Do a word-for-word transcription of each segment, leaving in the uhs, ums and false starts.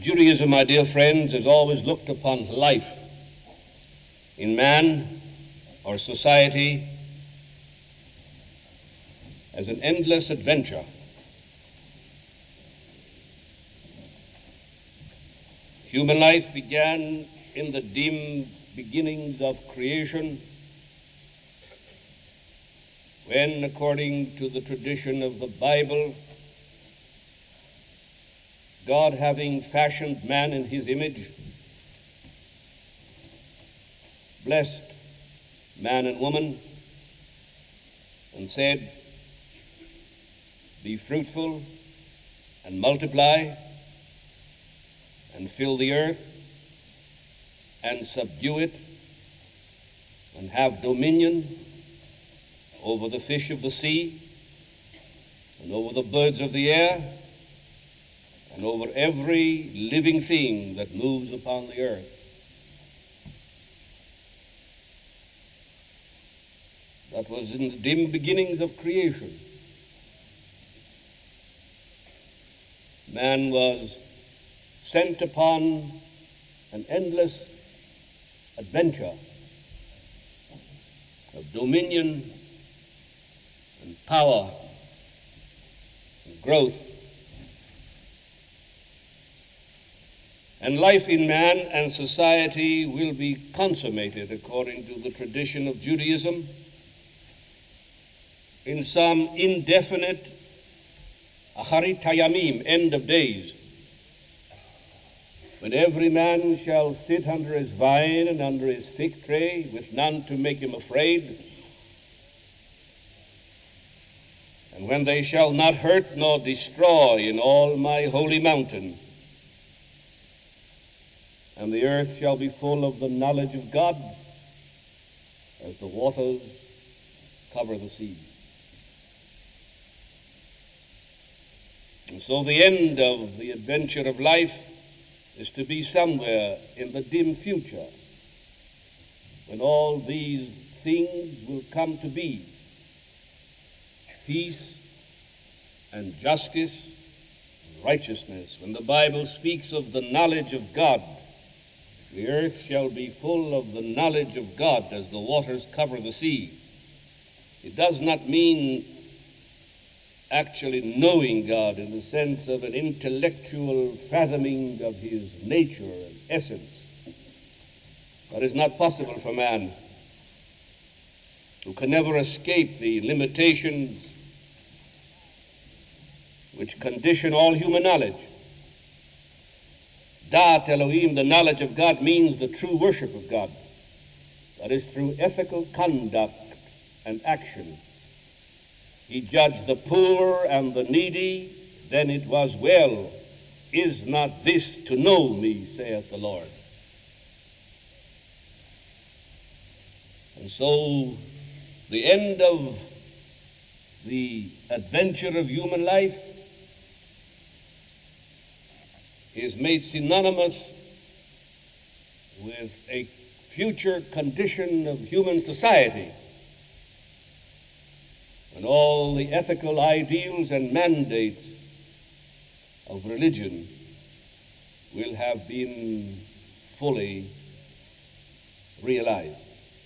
Judaism, my dear friends, has always looked upon life in man or society as an endless adventure. Human life began in the dim beginnings of creation, when, according to the tradition of the Bible, God, having fashioned man in his image, blessed man and woman and said, "Be fruitful and multiply and fill the earth and subdue it and have dominion over the fish of the sea and over the birds of the air and over every living thing that moves upon the earth." That was in the dim beginnings of creation. Man was sent upon an endless adventure of dominion and power and growth. And life in man and society will be consummated, according to the tradition of Judaism, in some indefinite acharit hayamim, end of days, when every man shall sit under his vine and under his fig tree, with none to make him afraid, and when they shall not hurt nor destroy in all my holy mountain, and the earth shall be full of the knowledge of God, as the waters cover the sea. And so the end of the adventure of life is to be somewhere in the dim future, when all these things will come to be: peace and justice and righteousness. When the Bible speaks of the knowledge of God, the earth shall be full of the knowledge of God as the waters cover the sea, it does not mean actually knowing God in the sense of an intellectual fathoming of his nature and essence. That is not possible for man, who can never escape the limitations which condition all human knowledge. Da'at Elohim, the knowledge of God, means the true worship of God. That is through ethical conduct and action. He judged the poor and the needy, then it was well. Is not this to know me, saith the Lord? And so the end of the adventure of human life is made synonymous with a future condition of human society, when all the ethical ideals and mandates of religion will have been fully realized.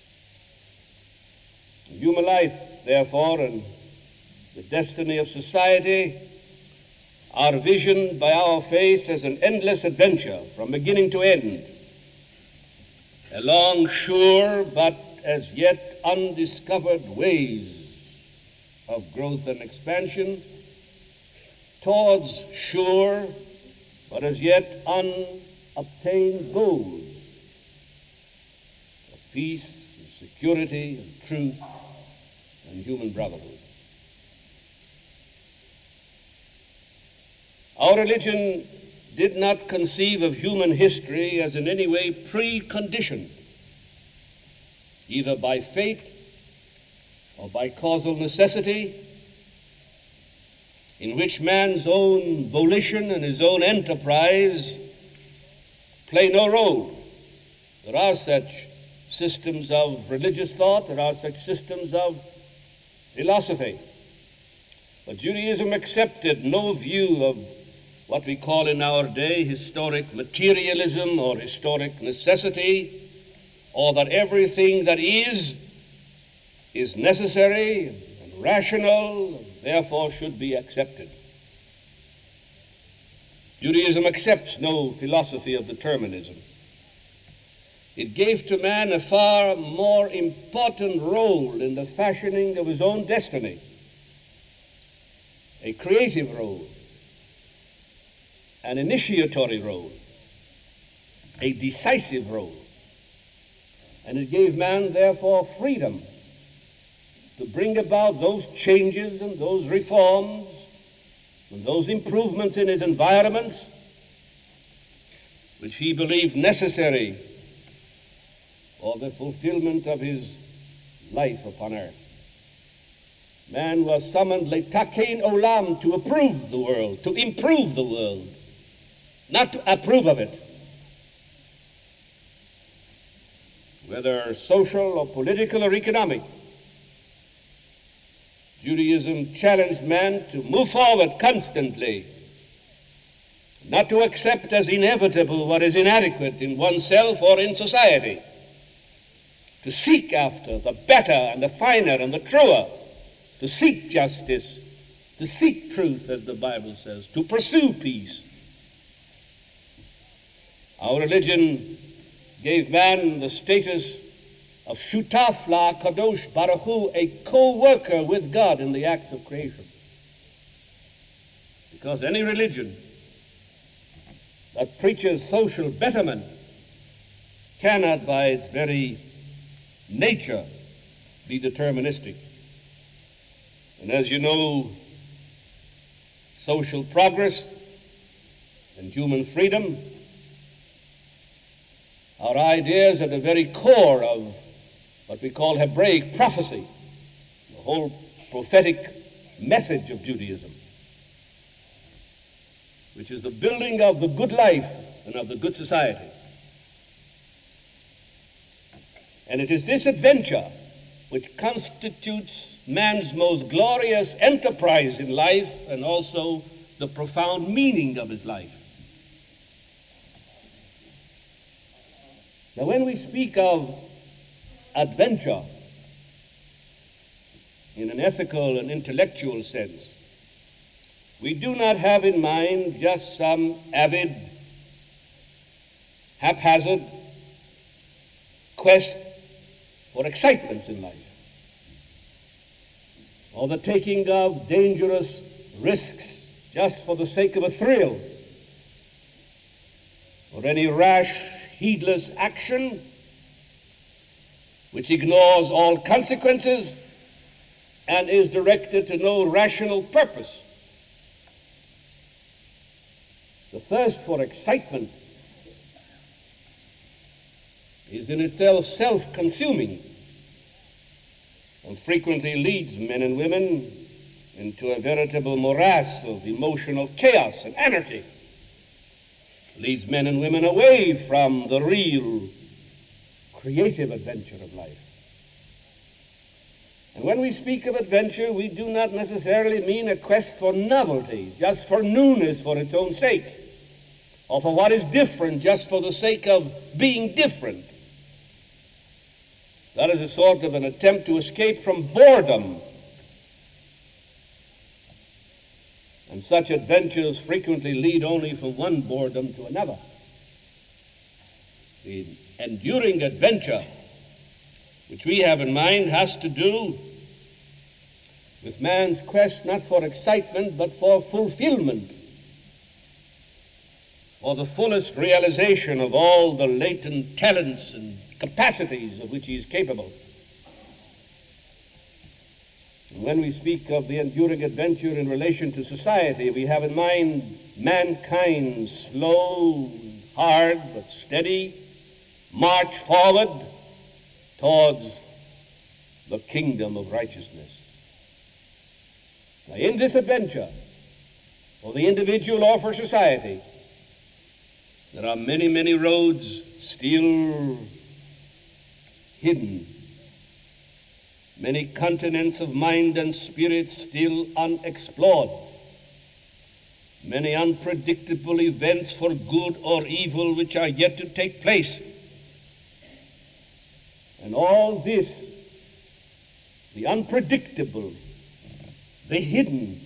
Human life, therefore, and the destiny of society are visioned by our faith as an endless adventure from beginning to end, along sure but as yet undiscovered ways of growth and expansion, towards sure but as yet unobtained goals of peace and security and truth and human brotherhood. Our religion did not conceive of human history as in any way preconditioned, either by fate or by causal necessity, in which man's own volition and his own enterprise play no role. There are such systems of religious thought, there are such systems of philosophy. But Judaism accepted no view of what we call in our day historic materialism or historic necessity, or that everything that is, is necessary and rational, and therefore should be accepted. Judaism accepts no philosophy of determinism. It gave to man a far more important role in the fashioning of his own destiny, a creative role, an initiatory role, a decisive role. And it gave man, therefore, freedom to bring about those changes and those reforms and those improvements in his environments which he believed necessary for the fulfillment of his life upon earth. Man was summoned letakein olam, to approve the world, to improve the world, not to approve of it. Whether social or political or economic, Judaism challenged man to move forward constantly, not to accept as inevitable what is inadequate in oneself or in society, to seek after the better and the finer and the truer, to seek justice, to seek truth, as the Bible says, to pursue peace. Our religion gave man the status of shutaf la kadosh baruch hu, a co-worker with God in the acts of creation. Because any religion that preaches social betterment cannot by its very nature be deterministic. And as you know, social progress and human freedom are ideas at the very core of what we call Hebraic prophecy, the whole prophetic message of Judaism, which is the building of the good life and of the good society. And it is this adventure which constitutes man's most glorious enterprise in life and also the profound meaning of his life. Now, when we speak of adventure in an ethical and intellectual sense, we do not have in mind just some avid, haphazard quest for excitements in life, or the taking of dangerous risks just for the sake of a thrill, or any rash, heedless action which ignores all consequences and is directed to no rational purpose. The thirst for excitement is in itself self-consuming and frequently leads men and women into a veritable morass of emotional chaos and anarchy. Leads men and women away from the real creative adventure of life. And when we speak of adventure, we do not necessarily mean a quest for novelty, just for newness for its own sake, or for what is different just for the sake of being different. That is a sort of an attempt to escape from boredom. And such adventures frequently lead only from one boredom to another. The enduring adventure which we have in mind has to do with man's quest not for excitement but for fulfillment, for the fullest realization of all the latent talents and capacities of which he is capable. And when we speak of the enduring adventure in relation to society, we have in mind mankind's slow, hard, but steady march forward towards the kingdom of righteousness. Now, in this adventure, for the individual or for society, there are many, many roads still hidden, many continents of mind and spirit still unexplored, many unpredictable events for good or evil which are yet to take place. And all this, the unpredictable, the hidden,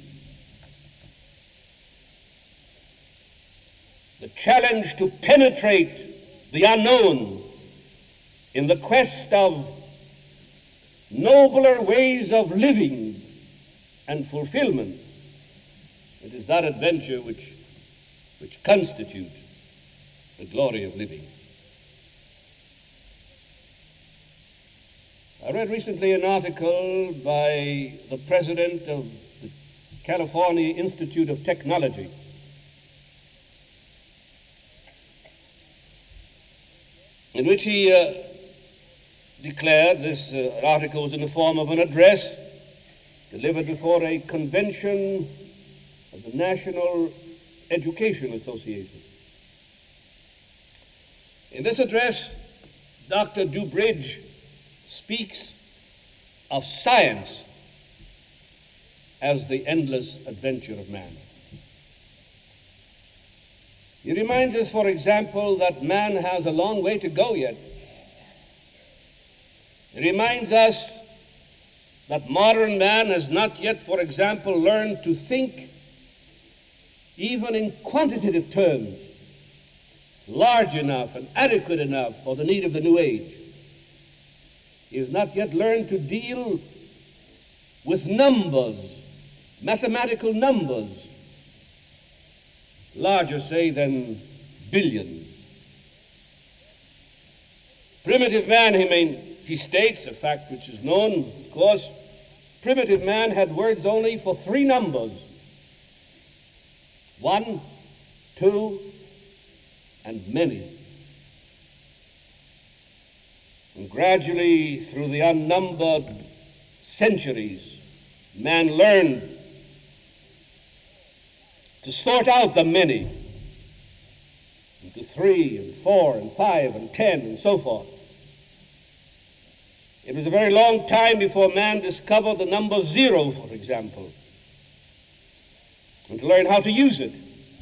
the challenge to penetrate the unknown in the quest of nobler ways of living and fulfillment, it is that adventure which, which constitutes the glory of living. I read recently an article by the president of the California Institute of Technology, in which he uh, declared, this uh, article was in the form of an address delivered before a convention of the National Education Association. In this address, Doctor Dubridge speaks of science as the endless adventure of man. He reminds us, for example, that man has a long way to go yet. He reminds us that modern man has not yet, for example, learned to think even in quantitative terms, large enough and adequate enough for the need of the new age. He has not yet learned to deal with numbers, mathematical numbers, larger, say, than billions. Primitive man, he, main, he states, a fact which is known, of course, primitive man had words only for three numbers: one, two, and many. And gradually, through the unnumbered centuries, man learned to sort out the many into three and four and five and ten and so forth. It was a very long time before man discovered the number zero, for example, and to learn how to use it.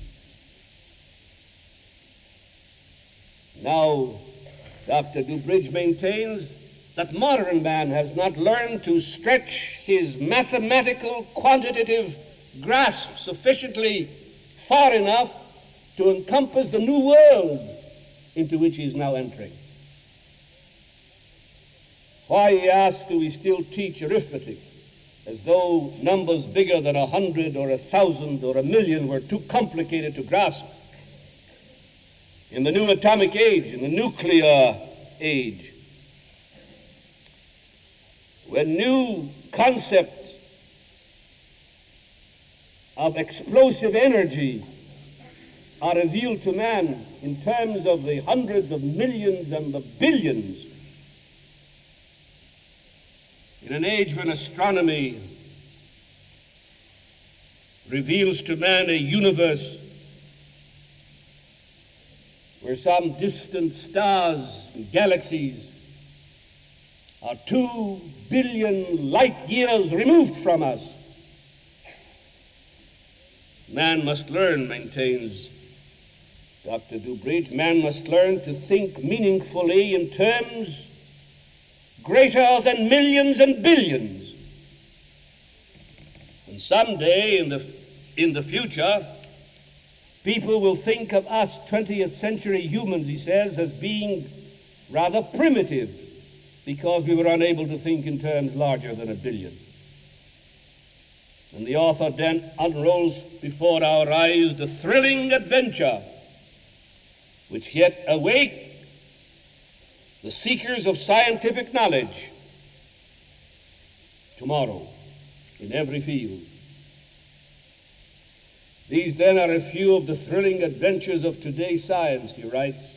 Now, Doctor Dubridge maintains that modern man has not learned to stretch his mathematical quantitative grasp sufficiently far enough to encompass the new world into which he is now entering. Why, he asks, do we still teach arithmetic as though numbers bigger than a hundred or a thousand or a million were too complicated to grasp? In the new atomic age, in the nuclear age, when new concepts of explosive energy are revealed to man in terms of the hundreds of millions and the billions, in an age when astronomy reveals to man a universe where some distant stars and galaxies are two billion light years removed from us, man must learn, maintains Doctor Dubridge, man must learn to think meaningfully in terms greater than millions and billions. And someday in the, in the future, people will think of us twentieth century humans, he says, as being rather primitive because we were unable to think in terms larger than a billion. And the author then unrolls before our eyes the thrilling adventure which yet await the seekers of scientific knowledge tomorrow in every field. These then are a few of the thrilling adventures of today's science, he writes.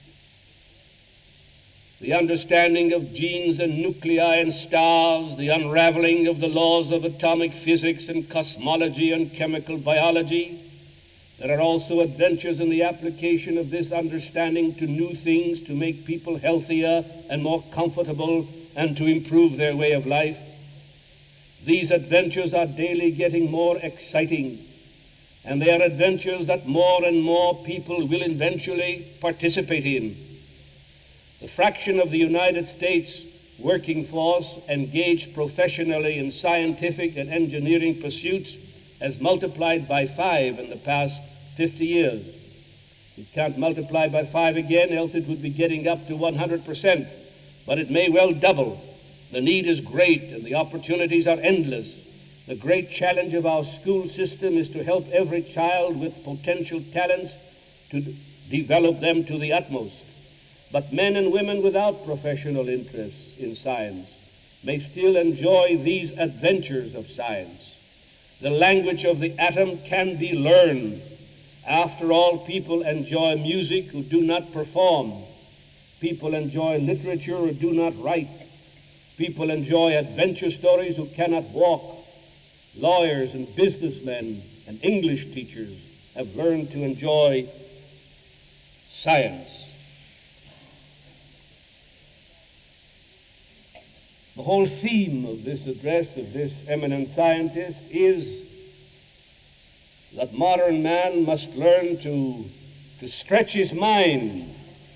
The understanding of genes and nuclei and stars, the unraveling of the laws of atomic physics and cosmology and chemical biology. There are also adventures in the application of this understanding to new things to make people healthier and more comfortable and to improve their way of life. These adventures are daily getting more exciting, and they are adventures that more and more people will eventually participate in. The fraction of the United States working force engaged professionally in scientific and engineering pursuits has multiplied by five in the past fifty years. It can't multiply by five again, else it would be getting up to one hundred percent, but it may well double. The need is great and the opportunities are endless. The great challenge of our school system is to help every child with potential talents to d- develop them to the utmost. But men and women without professional interests in science may still enjoy these adventures of science. The language of the atom can be learned. After all, people enjoy music who do not perform. People enjoy literature who do not write. People enjoy adventure stories who cannot walk. Lawyers and businessmen and English teachers have learned to enjoy science. The whole theme of this address of this eminent scientist is that modern man must learn to, to stretch his mind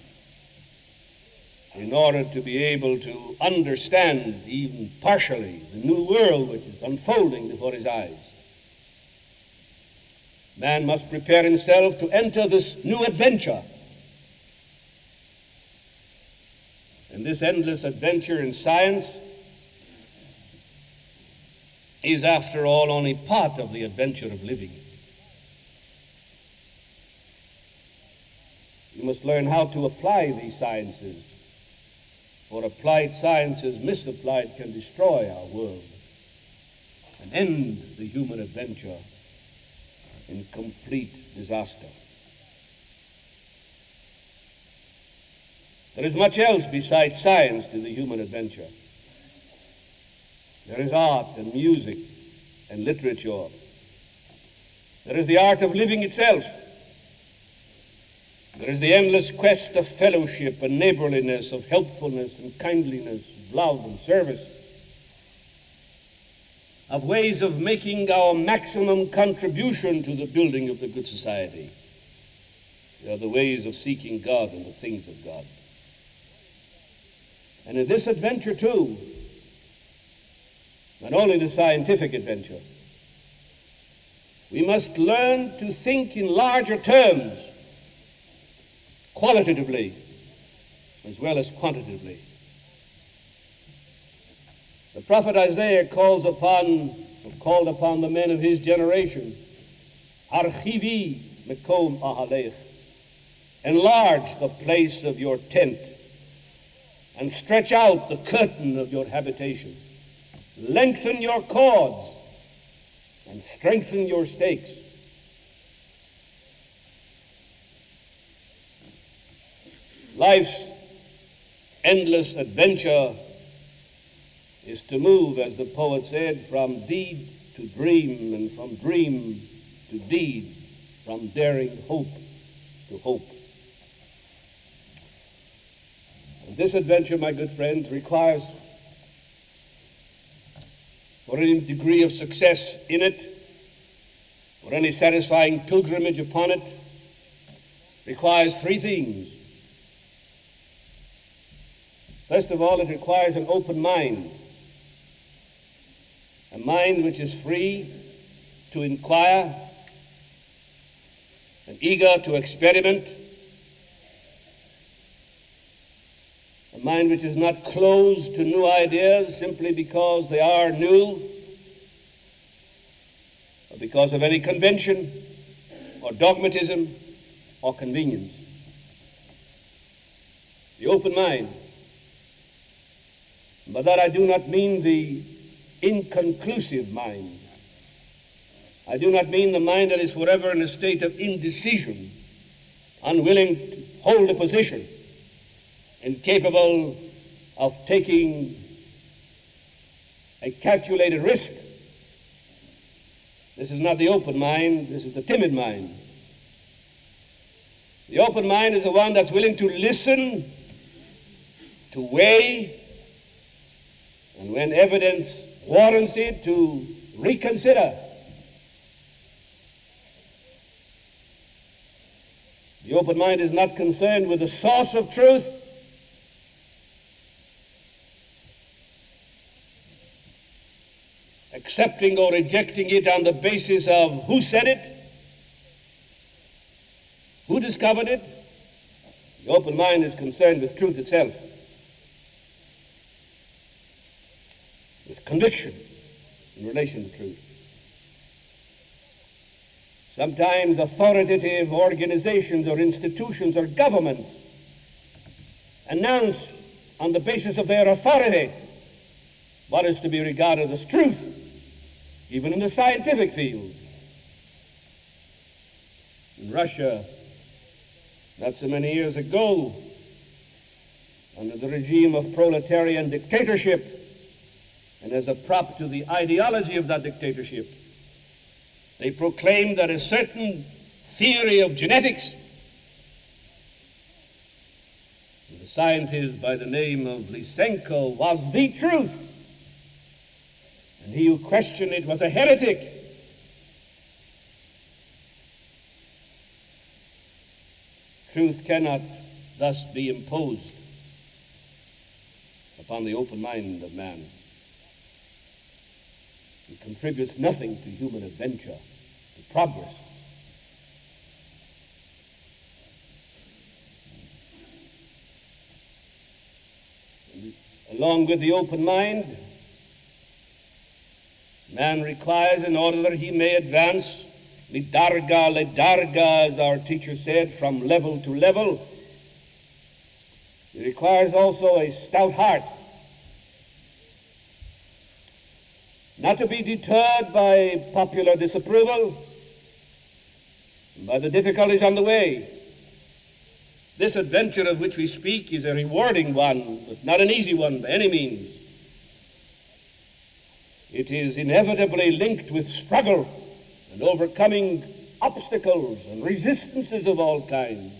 in order to be able to understand, even partially, the new world which is unfolding before his eyes. Man must prepare himself to enter this new adventure. And this endless adventure in science is, after all, only part of the adventure of living. You must learn how to apply these sciences, for applied sciences misapplied can destroy our world and end the human adventure in complete disaster. There is much else besides science to the human adventure. There is art and music and literature. There is the art of living itself. There is the endless quest of fellowship and neighborliness, of helpfulness and kindliness, of love and service, of ways of making our maximum contribution to the building of the good society. They are the ways of seeking God and the things of God. And in this adventure, too, not only the scientific adventure, we must learn to think in larger terms, qualitatively as well as quantitatively. The prophet Isaiah calls upon, called upon the men of his generation, Archivi mekom ahalech, enlarge the place of your tent and stretch out the curtain of your habitation. Lengthen your cords and strengthen your stakes. Life's endless adventure is to move, as the poet said, from deed to dream, and from dream to deed, from daring hope to hope. And this adventure, my good friends, requires, for any degree of success in it, or any satisfying pilgrimage upon it, requires three things. First of all, it requires an open mind, a mind which is free to inquire and eager to experiment, a mind which is not closed to new ideas simply because they are new, or because of any convention or dogmatism or convenience. The open mind. By that I do not mean the inconclusive mind. I do not mean the mind that is forever in a state of indecision, unwilling to hold a position, incapable of taking a calculated risk. This is not the open mind, this is the timid mind. The open mind is the one that's willing to listen, to weigh, and when evidence warrants it, to reconsider. The open mind is not concerned with the source of truth, accepting or rejecting it on the basis of who said it, who discovered it. The open mind is concerned with truth itself, with conviction in relation to truth. Sometimes authoritative organizations or institutions or governments announce on the basis of their authority what is to be regarded as truth, even in the scientific field. In Russia, not so many years ago, under the regime of proletarian dictatorship, and as a prop to the ideology of that dictatorship, they proclaimed that a certain theory of genetics, the scientist by the name of Lysenko, was the truth, and he who questioned it was a heretic. Truth cannot thus be imposed upon the open mind of man. It contributes nothing to human adventure, to progress. And along with the open mind, man requires, in order that he may advance, lidarga, lidarga, as our teacher said, from level to level, he requires also a stout heart, not to be deterred by popular disapproval, by the difficulties on the way. This adventure of which we speak is a rewarding one, but not an easy one by any means. It is inevitably linked with struggle and overcoming obstacles and resistances of all kinds.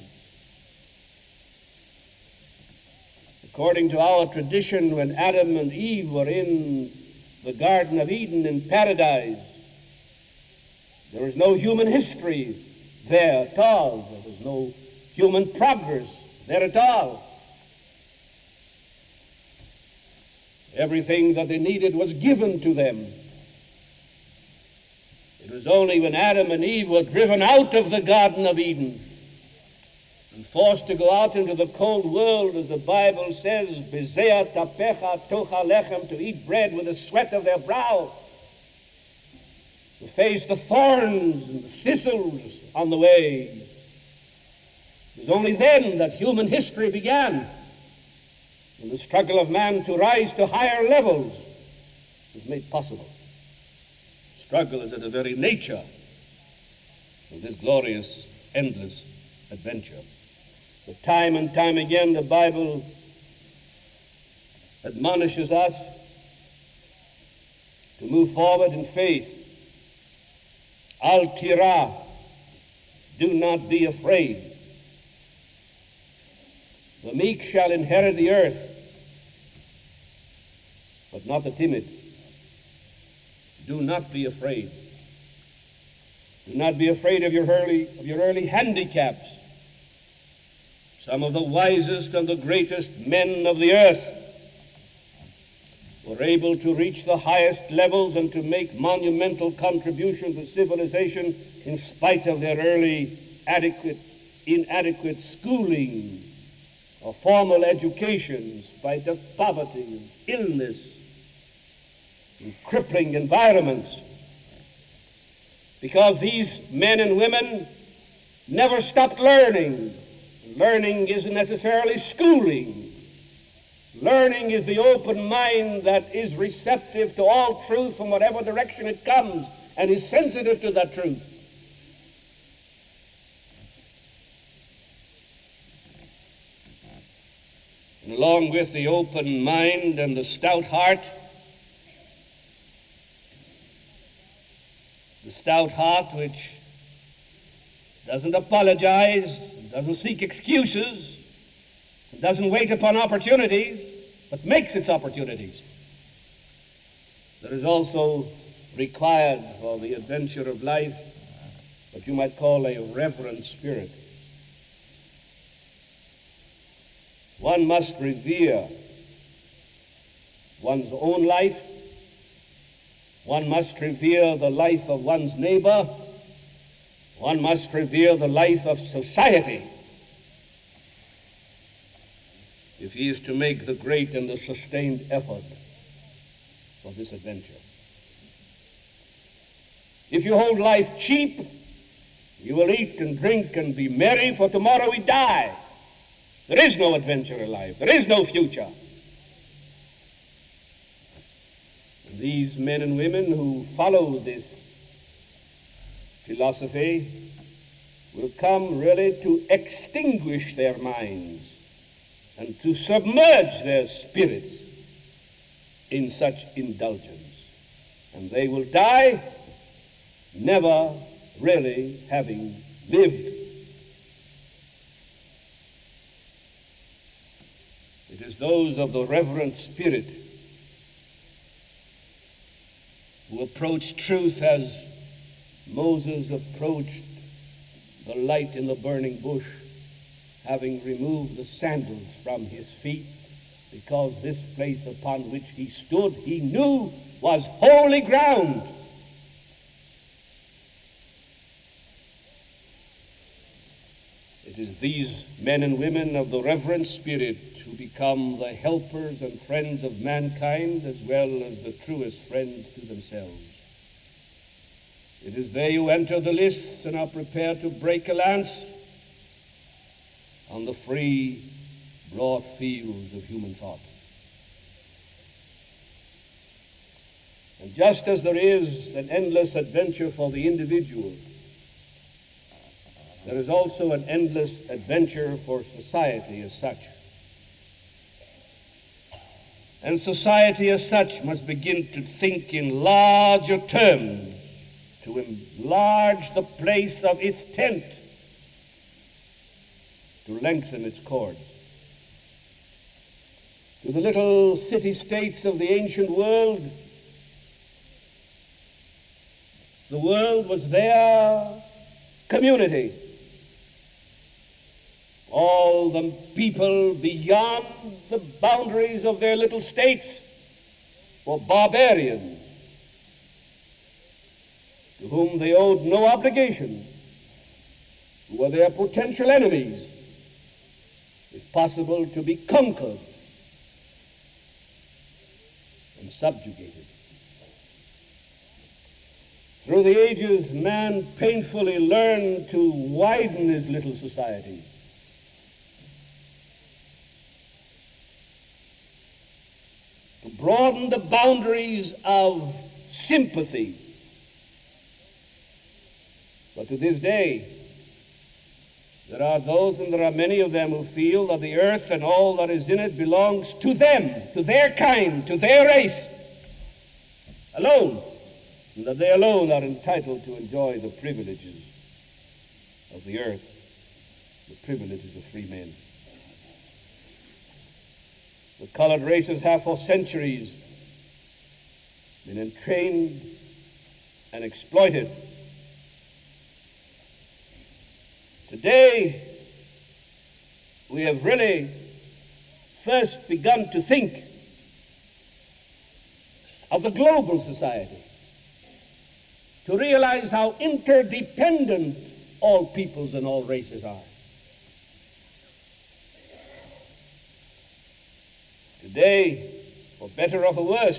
According to our tradition, when Adam and Eve were in the Garden of Eden in paradise, there was no human history there at all. There was no human progress there at all. Everything that they needed was given to them. It was only when Adam and Eve were driven out of the Garden of Eden and forced to go out into the cold world, as the Bible says, "Bezea tapecha tocha lechem," to eat bread with the sweat of their brow, to face the thorns and the thistles on the way. It was only then that human history began, and the struggle of man to rise to higher levels was made possible. Struggle is at the very nature of this glorious, endless adventure. But time and time again, the Bible admonishes us to move forward in faith. Al tira, do not be afraid. The meek shall inherit the earth, but not the timid. Do not be afraid. Do not be afraid of your early, of your early handicaps. Some of the wisest and the greatest men of the earth were able to reach the highest levels and to make monumental contributions to civilization in spite of their early adequate, inadequate schooling or formal education, in spite of poverty and illness and crippling environments. Because these men and women never stopped learning. Learning isn't necessarily schooling. Learning is the open mind that is receptive to all truth from whatever direction it comes and is sensitive to that truth. And along with the open mind and the stout heart, the stout heart which doesn't apologize, doesn't seek excuses, doesn't wait upon opportunities, but makes its opportunities. There is also required for the adventure of life what you might call a reverent spirit. One must revere one's own life. One must revere the life of one's neighbor. One must revere the life of society if he is to make the great and the sustained effort for this adventure. If you hold life cheap, you will eat and drink and be merry, for tomorrow we die. There is no adventure in life. There is no future. And these men and women who follow this philosophy will come really to extinguish their minds and to submerge their spirits in such indulgence. And they will die never really having lived. It is those of the reverent spirit who approach truth as Moses approached the light in the burning bush, having removed the sandals from his feet, because this place upon which he stood he knew was holy ground. It is these men and women of the reverent spirit who become the helpers and friends of mankind, as well as the truest friends to themselves. It is they who enter the lists and are prepared to break a lance on the free, broad fields of human thought. And just as there is an endless adventure for the individual, there is also an endless adventure for society as such. And society as such must begin to think in larger terms, to enlarge the place of its tent, to lengthen its cords. To the little city-states of the ancient world, the world was their community. All the people beyond the boundaries of their little states were barbarians to whom they owed no obligation, who were their potential enemies, if possible, to be conquered and subjugated. Through the ages, man painfully learned to widen his little society. To broaden the boundaries of sympathy. But to this day, there are those, and there are many of them, who feel that the earth and all that is in it belongs to them, to their kind, to their race alone, and that they alone are entitled to enjoy the privileges of the earth, the privileges of free men. The colored races have for centuries been entrained and exploited. Today, we have really first begun to think of the global society, to realize how interdependent all peoples and all races are. Today, for better or for worse,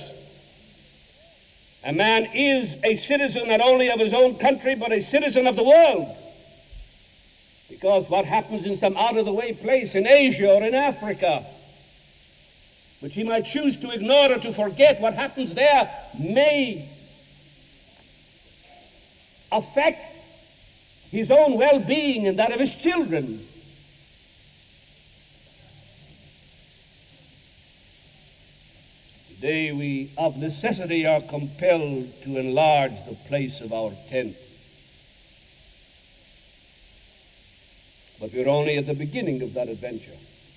a man is a citizen not only of his own country, but a citizen of the world. Because what happens in some out-of-the-way place in Asia or in Africa, which he might choose to ignore or to forget, what happens there may affect his own well-being and that of his children. Today we of necessity are compelled to enlarge the place of our tent. But we're only at the beginning of that adventure.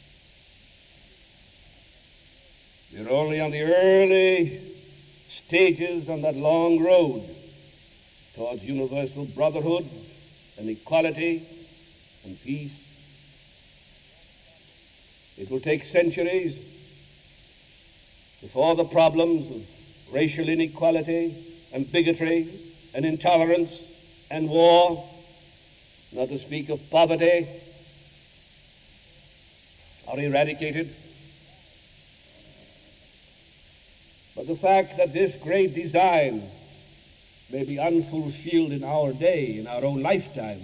We're only on the early stages on that long road towards universal brotherhood and equality and peace. It will take centuries before the problems of racial inequality and bigotry and intolerance and war, not to speak of poverty, are eradicated. But the fact that this great design may be unfulfilled in our day, in our own lifetime,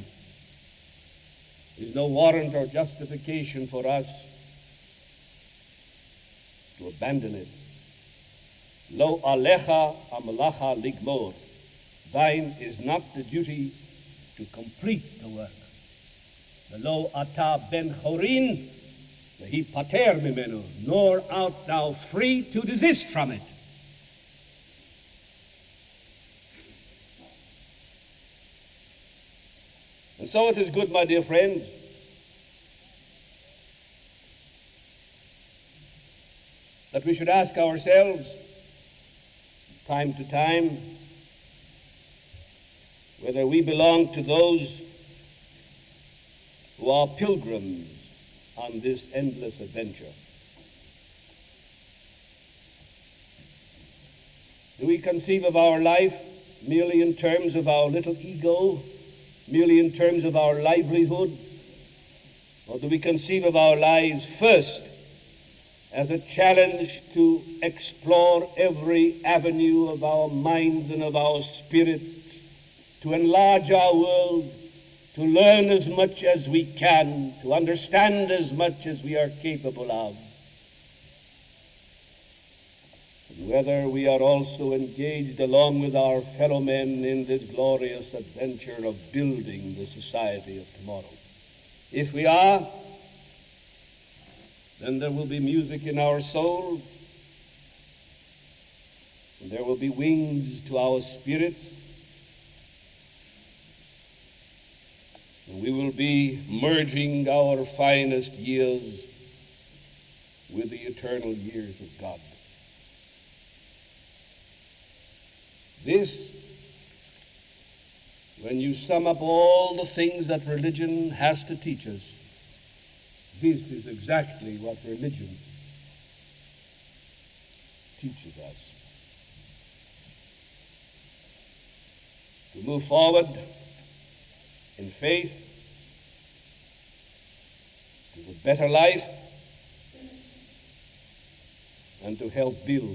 is no warrant or justification for us to abandon it. Lo alecha amalacha ligmor. Thine is not the duty to complete the work. Lo ata ben chorin, vehi pater mimenu, nor art thou free to desist from it. And so it is good, my dear friends, that we should ask ourselves time to time whether we belong to those who are pilgrims on this endless adventure. Do we conceive of our life merely in terms of our little ego, merely in terms of our livelihood? Or do we conceive of our lives first as a challenge to explore every avenue of our minds and of our spirits, to enlarge our world, to learn as much as we can, to understand as much as we are capable of? And whether we are also engaged along with our fellow men in this glorious adventure of building the society of tomorrow. If we are, then there will be music in our souls, and there will be wings to our spirits, and we will be merging our finest years with the eternal years of God. This, when you sum up all the things that religion has to teach us, this is exactly what religion teaches us. To move forward in faith to the better life and to help build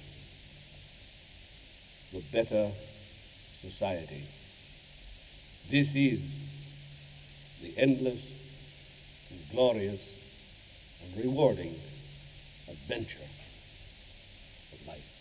the better society. This is the endless and glorious and rewarding adventure of life.